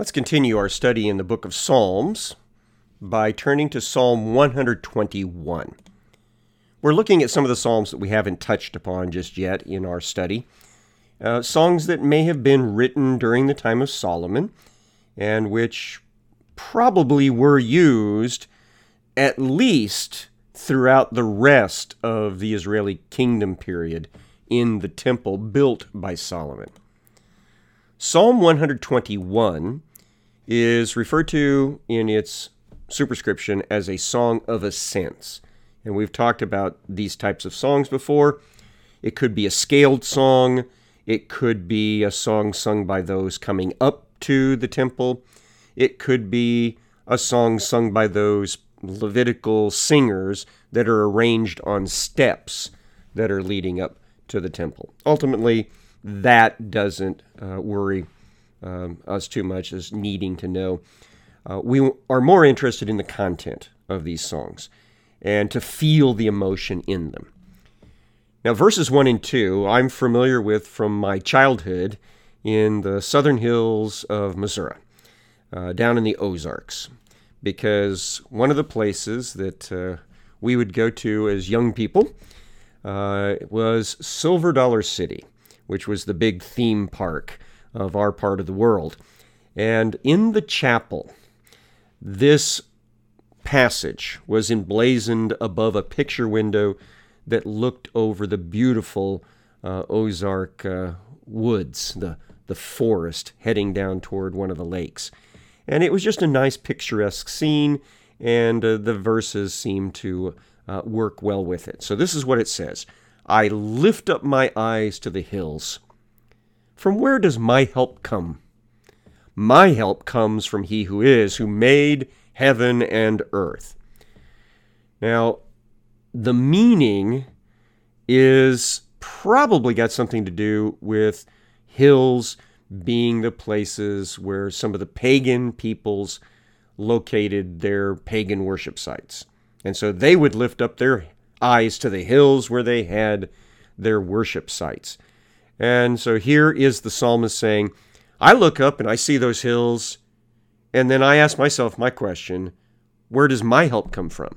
Let's continue our study in the book of Psalms by turning to Psalm 121. We're looking at some of the Psalms that we haven't touched upon just yet in our study. Songs that may have been written during the time of Solomon and which probably were used at least throughout the rest of the Israeli kingdom period in the temple built by Solomon. Psalm 121 is referred to in its superscription as a song of ascents. And we've talked about these types of songs before. It could be a scaled song. It could be a song sung by those coming up to the temple. It could be a song sung by those Levitical singers that are arranged on steps that are leading up to the temple. Ultimately, that doesn't worry us too much as needing to know. We are more interested in the content of these songs and to feel the emotion in them. Now, verses 1 and 2, I'm familiar with from my childhood in the southern hills of Missouri, down in the Ozarks, because one of the places that we would go to as young people was Silver Dollar City, which was the big theme park of our part of the world. And in the chapel, this passage was emblazoned above a picture window that looked over the beautiful Ozark woods, the forest heading down toward one of the lakes. And it was just a nice picturesque scene, and the verses seemed to work well with it. So this is what it says. I lift up my eyes to the hills. From where does my help come? My help comes from He who made heaven and earth. Now, the meaning is probably got something to do with hills being the places where some of the pagan peoples located their pagan worship sites. And so they would lift up their eyes to the hills where they had their worship sites. And so here is the psalmist saying, I look up and I see those hills, and then I ask myself my question, where does my help come from?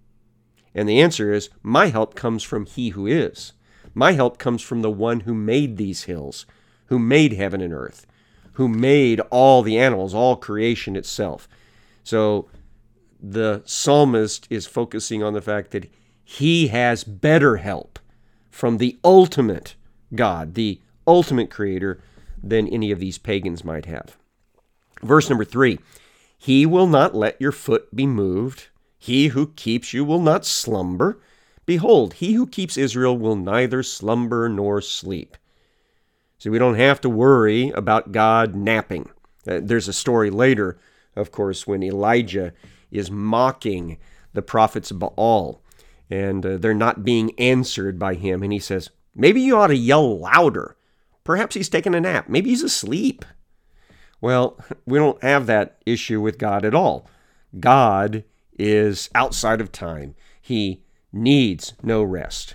And the answer is, my help comes from He who is. My help comes from the one who made these hills, who made heaven and earth, who made all the animals, all creation itself. So the psalmist is focusing on the fact that he has better help from the ultimate God, the ultimate creator, than any of these pagans might have. Verse number 3, He will not let your foot be moved. He who keeps you will not slumber. Behold, He who keeps Israel will neither slumber nor sleep. So we don't have to worry about God napping. There's a story later, of course, when Elijah is mocking the prophets of Baal, and they're not being answered by him. And he says, maybe you ought to yell louder. Perhaps he's taking a nap. Maybe he's asleep. Well, we don't have that issue with God at all. God is outside of time. He needs no rest.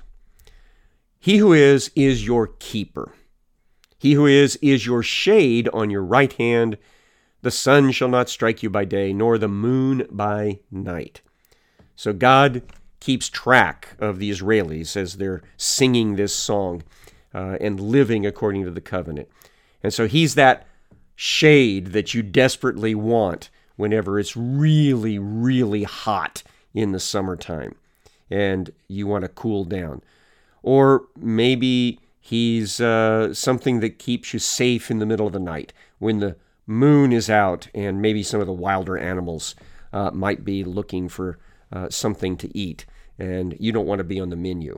He who is your keeper. He who is your shade on your right hand. The sun shall not strike you by day, nor the moon by night. So God keeps track of the Israelis as they're singing this song and living according to the covenant. And so He's that shade that you desperately want whenever it's really, really hot in the summertime and you want to cool down. Or maybe He's something that keeps you safe in the middle of the night when the moon is out and maybe some of the wilder animals might be looking for something to eat and you don't want to be on the menu.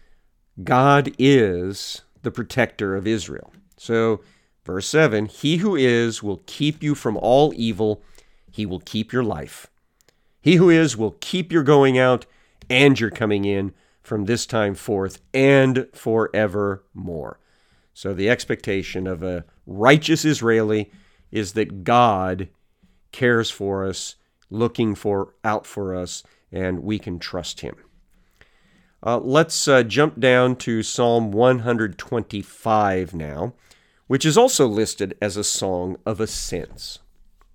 God is the protector of Israel. So verse 7, He who is will keep you from all evil. He will keep your life. He who is will keep your going out and your coming in from this time forth and forevermore. So the expectation of a righteous Israeli is that God cares for us, looking out for us, and we can trust Him. Let's jump down to Psalm 125 now, which is also listed as a song of ascents.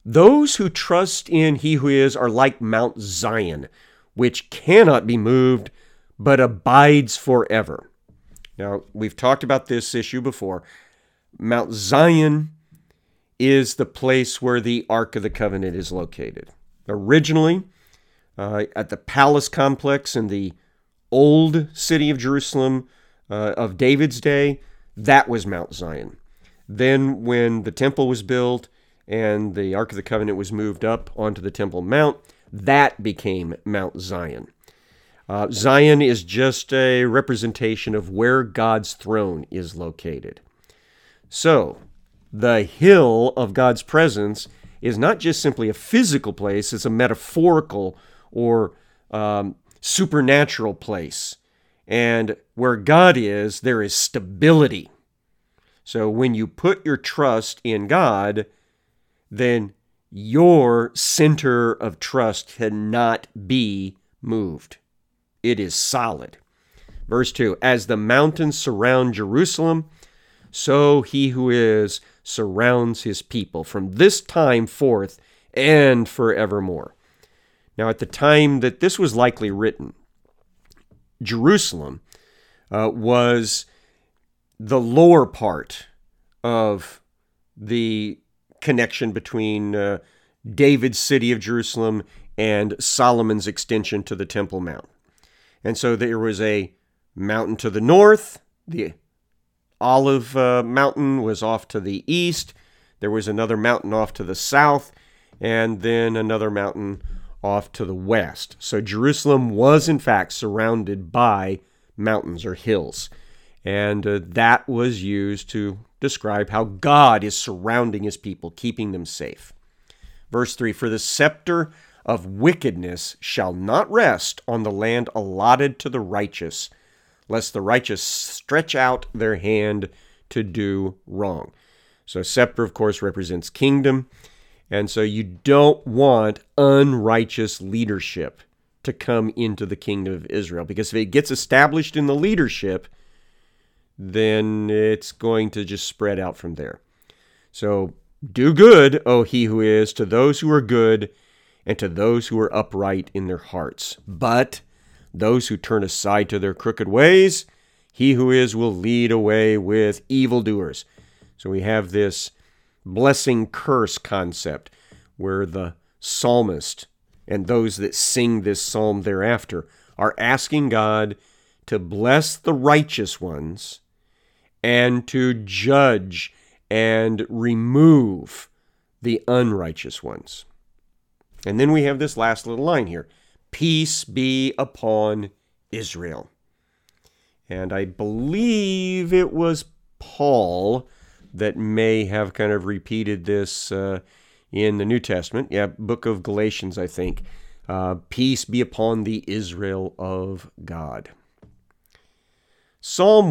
Those who trust in he who is are like Mount Zion, which cannot be moved, but abides forever. Now, we've talked about this issue before. Mount Zion is the place where the Ark of the Covenant is located. Originally, at the palace complex in the old city of Jerusalem of David's day, that was Mount Zion. Then when the temple was built and the Ark of the Covenant was moved up onto the Temple Mount, that became Mount Zion. Zion is just a representation of where God's throne is located. So, the hill of God's presence is not just simply a physical place, it's a metaphorical or supernatural place. And where God is, there is stability. So when you put your trust in God, then your center of trust cannot be moved. It is solid. Verse 2, as the mountains surround Jerusalem, so he who is surrounds his people from this time forth and forevermore. Now, at the time that this was likely written, Jerusalem was the lower part of the connection between David's city of Jerusalem and Solomon's extension to the Temple Mount. And so there was a mountain to the north. The Olive Mountain was off to the east. There was another mountain off to the south, and then another mountain off to the west. So Jerusalem was, in fact, surrounded by mountains or hills. And that was used to describe how God is surrounding his people, keeping them safe. Verse 3, for the scepter of wickedness shall not rest on the land allotted to the righteous, lest the righteous stretch out their hand to do wrong. So scepter, of course, represents kingdom. And so you don't want unrighteous leadership to come into the kingdom of Israel, because if it gets established in the leadership, then it's going to just spread out from there. So do good, O he who is, to those who are good, and to those who are upright in their hearts. But those who turn aside to their crooked ways, he who is will lead away with evildoers. So we have this blessing curse concept where the psalmist and those that sing this psalm thereafter are asking God to bless the righteous ones and to judge and remove the unrighteous ones. And then we have this last little line here. Peace be upon Israel. And I believe it was Paul that may have kind of repeated this in the New Testament. Yeah, book of Galatians, I think. Peace be upon the Israel of God. Psalm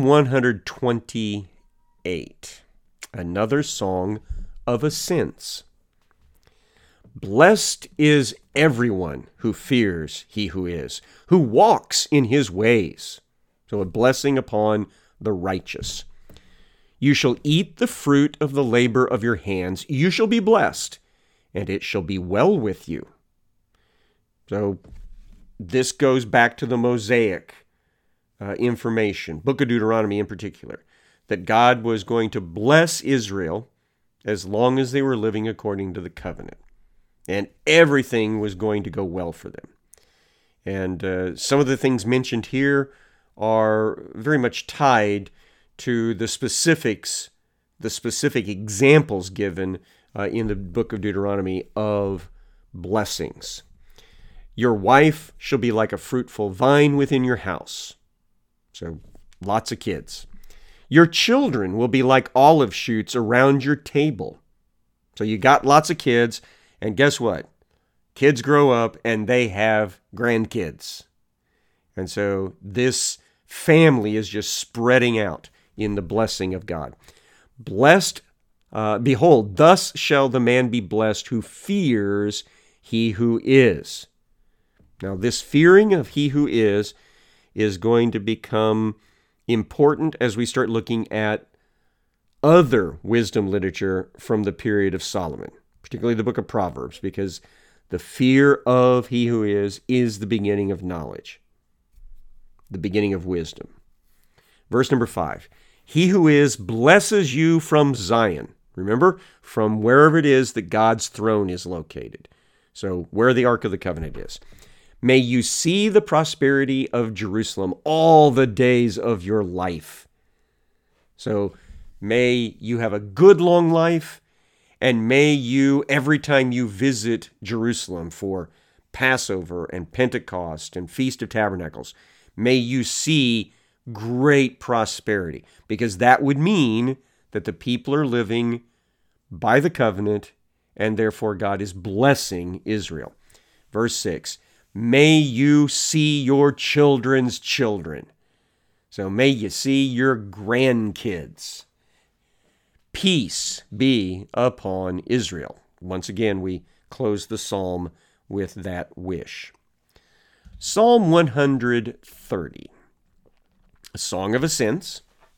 128, another song of ascents. Blessed is everyone who fears he who is, who walks in his ways. So a blessing upon the righteous. You shall eat the fruit of the labor of your hands. You shall be blessed, and it shall be well with you. So this goes back to the Mosaic information, Book of Deuteronomy in particular, that God was going to bless Israel as long as they were living according to the covenant. And everything was going to go well for them. And some of the things mentioned here are very much tied to the specifics, the specific examples given in the book of Deuteronomy of blessings. Your wife shall be like a fruitful vine within your house. So lots of kids. Your children will be like olive shoots around your table. So you got lots of kids, and guess what? Kids grow up and they have grandkids. And so this family is just spreading out in the blessing of God. Blessed, behold, thus shall the man be blessed who fears he who is. Now, this fearing of he who is going to become important as we start looking at other wisdom literature from the period of Solomon. particularly the book of Proverbs, because the fear of he who is the beginning of knowledge, the beginning of wisdom. Verse number 5, he who is blesses you from Zion. Remember, from wherever it is that God's throne is located. So where the Ark of the Covenant is. May you see the prosperity of Jerusalem all the days of your life. So may you have a good long life, and may you, every time you visit Jerusalem for Passover and Pentecost and Feast of Tabernacles, may you see great prosperity, because that would mean that the people are living by the covenant, and therefore God is blessing Israel. Verse 6, may you see your children's children. So may you see your grandkids. Peace be upon Israel. Once again, we close the psalm with that wish. Psalm 130, a song of ascents.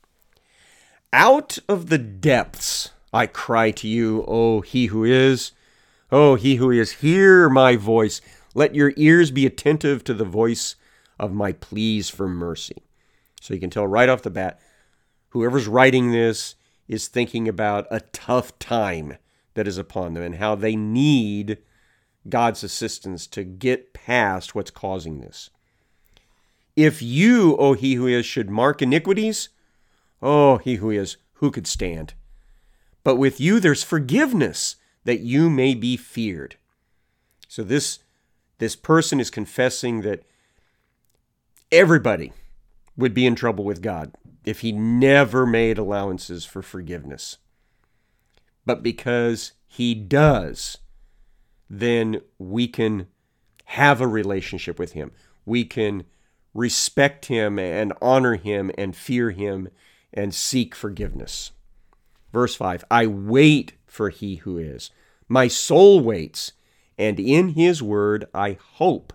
Out of the depths I cry to you, O he who is. O he who is, hear my voice. Let your ears be attentive to the voice of my pleas for mercy. So you can tell right off the bat, whoever's writing this is thinking about a tough time that is upon them and how they need God's assistance to get past what's causing this. If you, O he who is, should mark iniquities, O he who is, who could stand? But with you there's forgiveness, that you may be feared. So this person is confessing that everybody would be in trouble with God if he never made allowances for forgiveness. But because he does, then we can have a relationship with him. We can respect him and honor him and fear him and seek forgiveness. Verse 5, I wait for he who is. My soul waits, and in his word I hope.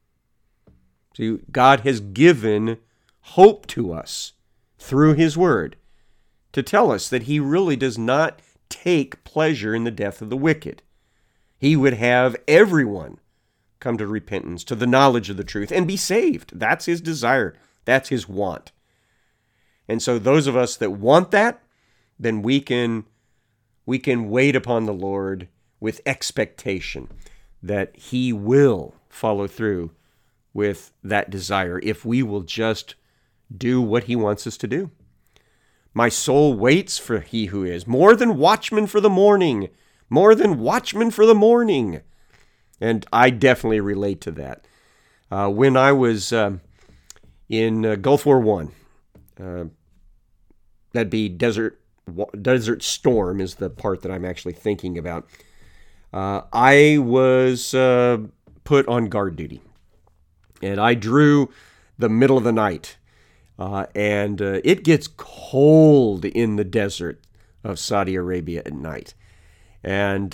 See, God has given hope to us through his word to tell us that he really does not take pleasure in the death of the wicked. He would have everyone come to repentance, to the knowledge of the truth, and be saved. That's his desire. That's his want. And so those of us that want that, then we can wait upon the Lord with expectation that he will follow through with that desire if we will just do what he wants us to do. My soul waits for he who is, more than watchmen for the morning, more than watchmen for the morning. And I definitely relate to that. When I was in Gulf War I, that'd be Desert Storm is the part that I'm actually thinking about. I was put on guard duty, and I drew the middle of the night, and it gets cold in the desert of Saudi Arabia at night, and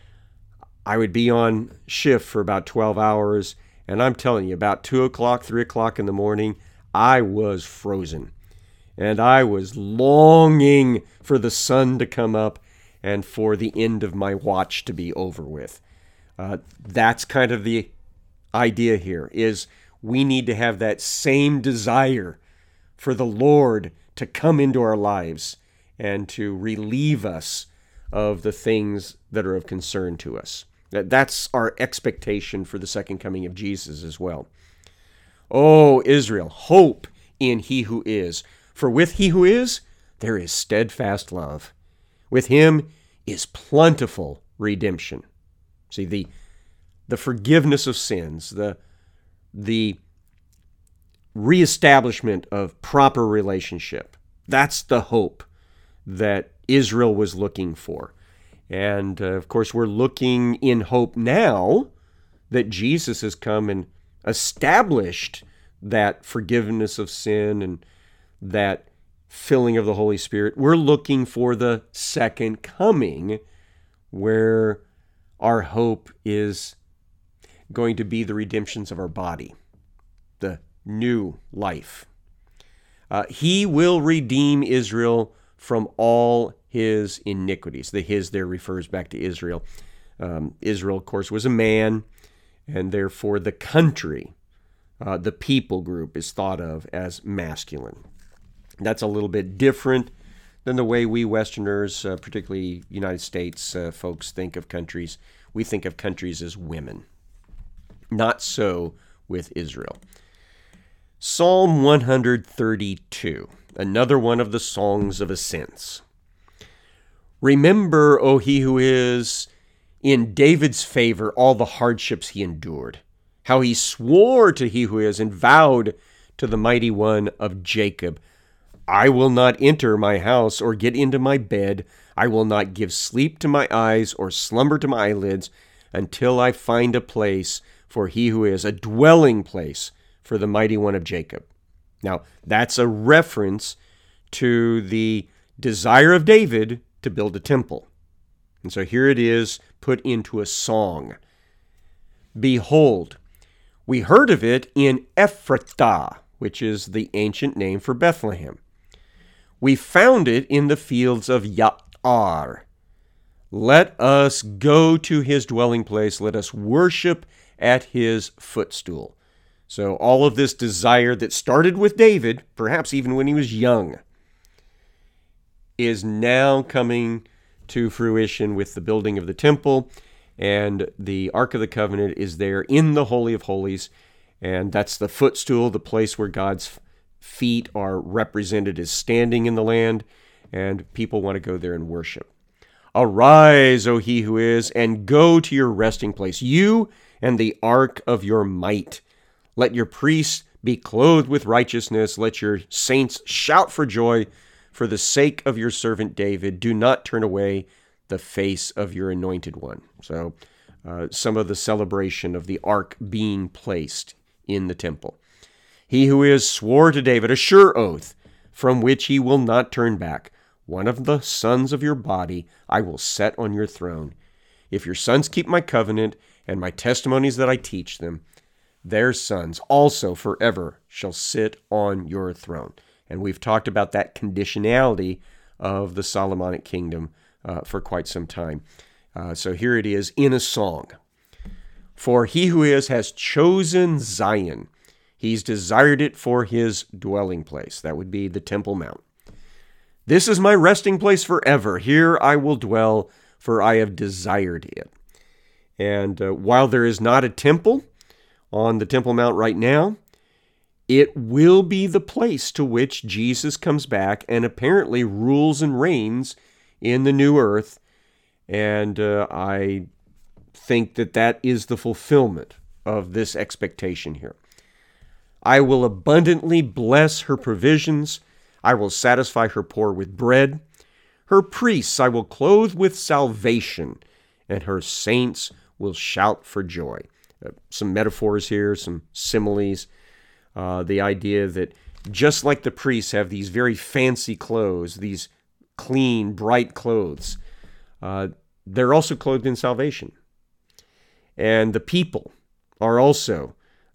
I would be on shift for about 12 hours, and I'm telling you, about 2 o'clock, 3 o'clock in the morning, I was frozen. And I was longing for the sun to come up and for the end of my watch to be over with. That's kind of the idea here, is we need to have that same desire for the Lord to come into our lives and to relieve us of the things that are of concern to us. That's our expectation for the second coming of Jesus as well. Oh, Israel, hope in he who is. For with he who is, there is steadfast love. With him is plentiful redemption. See, the forgiveness of sins, the reestablishment of proper relationship. That's the hope that Israel was looking for. And, of course, we're looking in hope now that Jesus has come and established that forgiveness of sin and that filling of the Holy Spirit. We're looking for the second coming, where our hope is going to be the redemptions of our body, the new life. He will redeem Israel from all his iniquities. The his there refers back to Israel. Israel, of course, was a man, and therefore the country, the people group, is thought of as masculine. That's a little bit different than the way we Westerners, particularly United States folks, think of countries. We think of countries as women. Not so with Israel. Psalm 132, another one of the songs of ascents. Remember, O he who is in David's favor, all the hardships he endured, how he swore to he who is and vowed to the mighty one of Jacob, I will not enter my house or get into my bed. I will not give sleep to my eyes or slumber to my eyelids until I find a place for he who is, a dwelling place for the mighty one of Jacob. Now, that's a reference to the desire of David to build a temple. And so here it is put into a song. Behold, we heard of it in Ephratah, which is the ancient name for Bethlehem. We found it in the fields of Ya'ar. Let us go to his dwelling place. Let us worship at his footstool. So all of this desire that started with David, perhaps even when he was young, is now coming to fruition with the building of the temple, and the Ark of the Covenant is there in the Holy of Holies, and that's the footstool, the place where God's feet are represented as standing in the land, and people want to go there and worship. Arise, O he who is, and go to your resting place, you and the ark of your might. Let your priests be clothed with righteousness. Let your saints shout for joy for the sake of your servant David. Do not turn away the face of your anointed one. So some of the celebration of the ark being placed in the temple. He who is swore to David a sure oath from which he will not turn back. One of the sons of your body I will set on your throne. If your sons keep my covenant and my testimonies that I teach them, their sons also forever shall sit on your throne. And we've talked about that conditionality of the Solomonic kingdom for quite some time. So here it is in a song. For he who is has chosen Zion. He's desired it for his dwelling place. That would be the Temple Mount. This is my resting place forever. Here I will dwell, for I have desired it. And while there is not a temple on the Temple Mount right now, it will be the place to which Jesus comes back and apparently rules and reigns in the new earth. And I think that that is the fulfillment of this expectation here. I will abundantly bless her provisions. I will satisfy her poor with bread. Her priests I will clothe with salvation, and her saints will shout for joy. Some metaphors here, some similes. The idea that just like the priests have these very fancy clothes, these clean, bright clothes, they're also clothed in salvation. And the people are also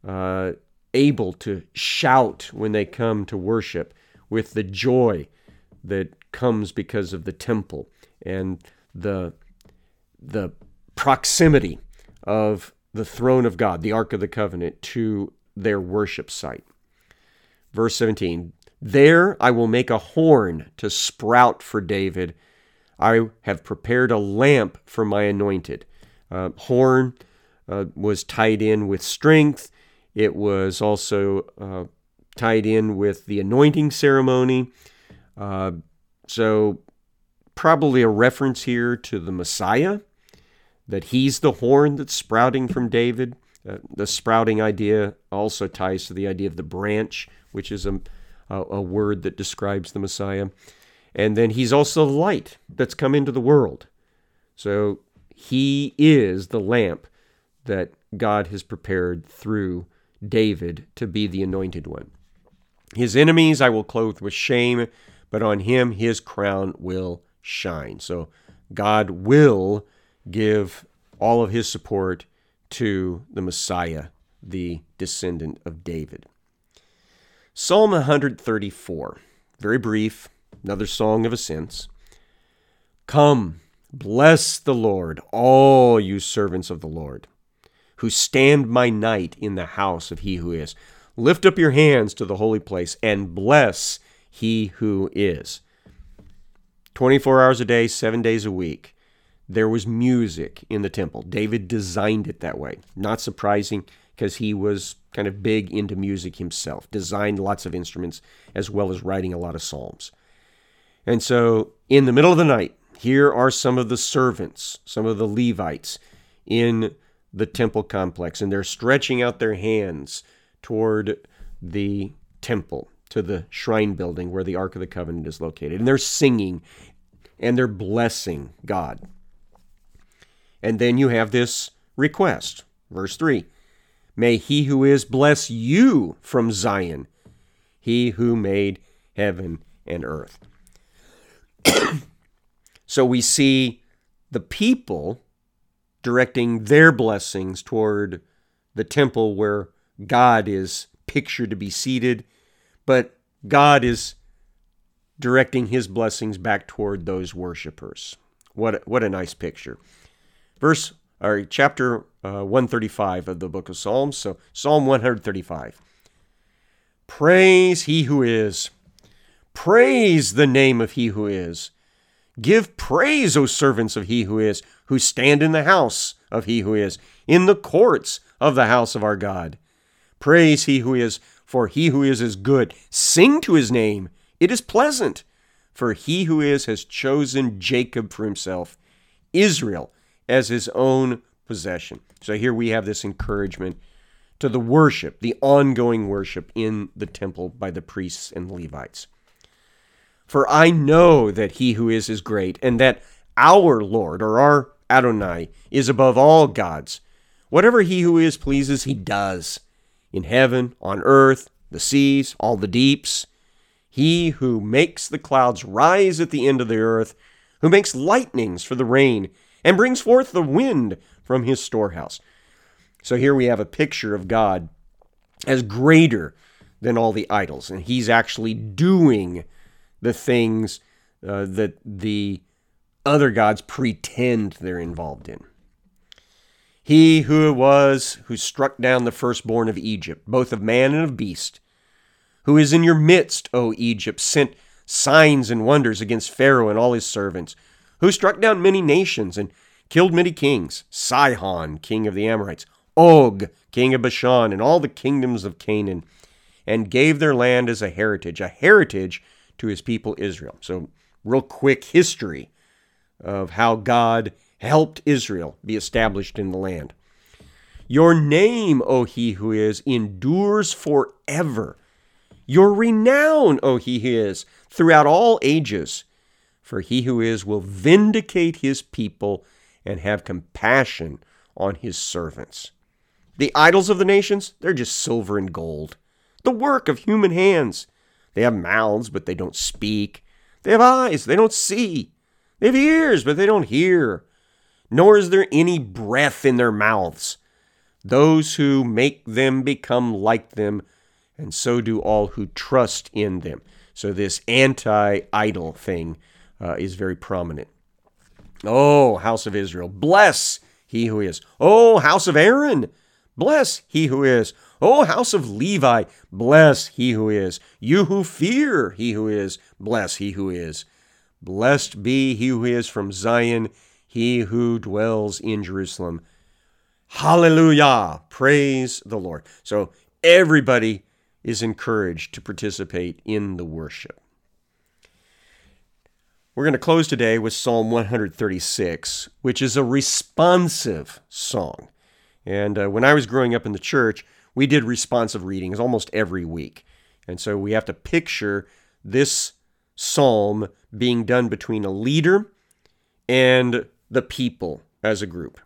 able to shout when they come to worship with the joy that comes because of the temple and the proximity of the throne of God, the Ark of the Covenant, to their worship site. Verse 17, there I will make a horn to sprout for David. I have prepared a lamp for my anointed. Horn was tied in with strength. It was also tied in with the anointing ceremony. So probably a reference here to the Messiah, that he's the horn that's sprouting from David. The sprouting idea also ties to the idea of the branch, which is a word that describes the Messiah. And then he's also the light that's come into the world. So he is the lamp that God has prepared through David to be the anointed one. His enemies I will clothe with shame, but on him his crown will shine. So God will give all of his support to the Messiah, the descendant of David. Psalm 134, very brief, another song of ascents. Come, Bless the Lord, all you servants of the Lord, who stand by night in the house of he who is. Lift up your hands to the holy place and bless he who is. 24 hours a day, 7 days a week, there was music in the temple. David designed it that way. Not surprising, because he was kind of big into music himself, designed lots of instruments, as well as writing a lot of psalms. And so, in the middle of the night, here are some of the servants, some of the Levites in the temple complex, and they're stretching out their hands toward the temple, to the shrine building where the Ark of the Covenant is located. And they're singing, and they're blessing God. And then you have this request, verse 3. May he who is bless you from Zion, he who made heaven and earth. So we see the people directing their blessings toward the temple where God is pictured to be seated, but God is directing his blessings back toward those worshipers. What a nice picture. Chapter 135 of the book of Psalms. So Psalm 135. Praise he who is. Praise the name of he who is. Give praise, O servants of he who is, who stand in the house of he who is, in the courts of the house of our God. Praise he who is, for he who is good. Sing to his name. It is pleasant. For he who is has chosen Jacob for himself, Israel as his own possession. So here we have this encouragement to the worship, the ongoing worship in the temple by the priests and Levites. For I know that he who is great, and that our Lord, or our Adonai, is above all gods. Whatever he who is pleases, he does. In heaven, on earth, the seas, all the deeps. He who makes the clouds rise at the end of the earth, who makes lightnings for the rain, and brings forth the wind from his storehouse. So here we have a picture of God as greater than all the idols, and he's actually doing the things that the other gods pretend they're involved in. He who it was who struck down the firstborn of Egypt, both of man and of beast, who is in your midst, O Egypt, sent signs and wonders against Pharaoh and all his servants, who struck down many nations and killed many kings, Sihon, king of the Amorites, Og, king of Bashan, and all the kingdoms of Canaan, and gave their land as a heritage to his people Israel. So, real quick history of how God helped Israel be established in the land. Your name, O he who is, endures forever. Your renown, O he who is, throughout all ages. For he who is will vindicate his people and have compassion on his servants. The idols of the nations, they're just silver and gold, the work of human hands. They have mouths, but they don't speak. They have eyes, they don't see. They have ears, but they don't hear. Nor is there any breath in their mouths. Those who make them become like them, and so do all who trust in them. So this anti-idol thing is very prominent. Oh, house of Israel, bless he who is. Oh, house of Aaron, bless he who is. O house of Levi, bless he who is. You who fear he who is, bless he who is. Blessed be he who is from Zion, he who dwells in Jerusalem. Hallelujah! Praise the Lord. So everybody is encouraged to participate in the worship. We're going to close today with Psalm 136, which is a responsive song. And when I was growing up in the church, we did responsive readings almost every week. And so we have to picture this psalm being done between a leader and the people as a group.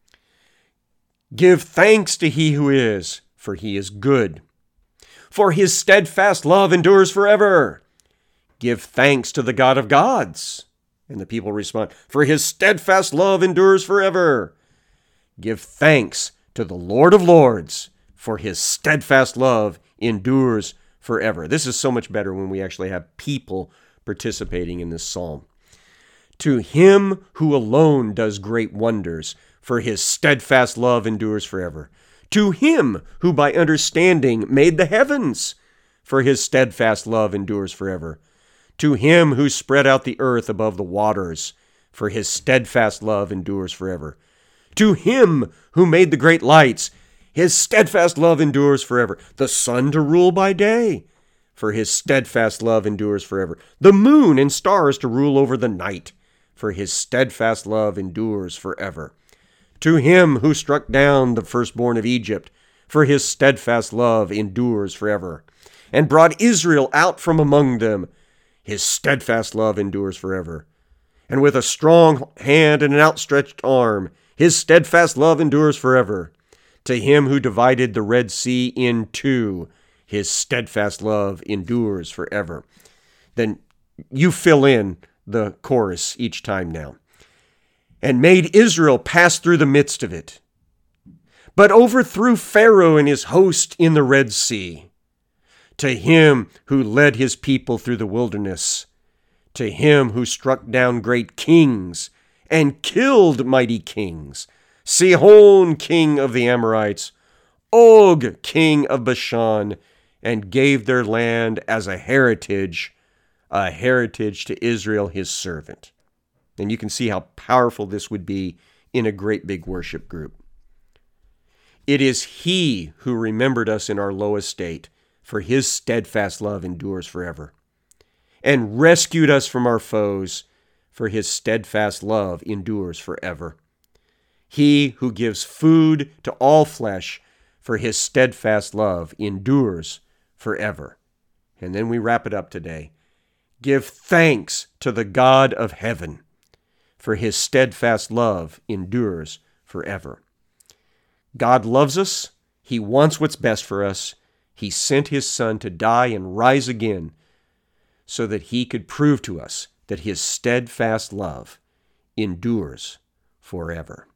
Give thanks to he who is, for he is good. For his steadfast love endures forever. Give thanks to the God of gods. And the people respond, for his steadfast love endures forever. Give thanks to the Lord of lords, for his steadfast love endures forever. This is so much better when we actually have people participating in this psalm. To him who alone does great wonders, for his steadfast love endures forever. To him who by understanding made the heavens, for his steadfast love endures forever. To him who spread out the earth above the waters, for his steadfast love endures forever. To him who made the great lights, his steadfast love endures forever. The sun to rule by day, for his steadfast love endures forever. The moon and stars to rule over the night, for his steadfast love endures forever. To him who struck down the firstborn of Egypt, for his steadfast love endures forever, and brought Israel out from among them, his steadfast love endures forever. And with a strong hand and an outstretched arm, his steadfast love endures forever. To him who divided the Red Sea in two, his steadfast love endures forever. Then you fill in the chorus each time now. And made Israel pass through the midst of it, but overthrew Pharaoh and his host in the Red Sea. To him who led his people through the wilderness, to him who struck down great kings and killed mighty kings, Sihon, king of the Amorites, Og, king of Bashan, and gave their land as a heritage to Israel, his servant. And you can see how powerful this would be in a great big worship group. It is he who remembered us in our low estate, for his steadfast love endures forever, and rescued us from our foes, for his steadfast love endures forever. He who gives food to all flesh, for his steadfast love endures forever. And then we wrap it up today. Give thanks to the God of heaven, for his steadfast love endures forever. God loves us. He wants what's best for us. He sent his Son to die and rise again so that he could prove to us that his steadfast love endures forever.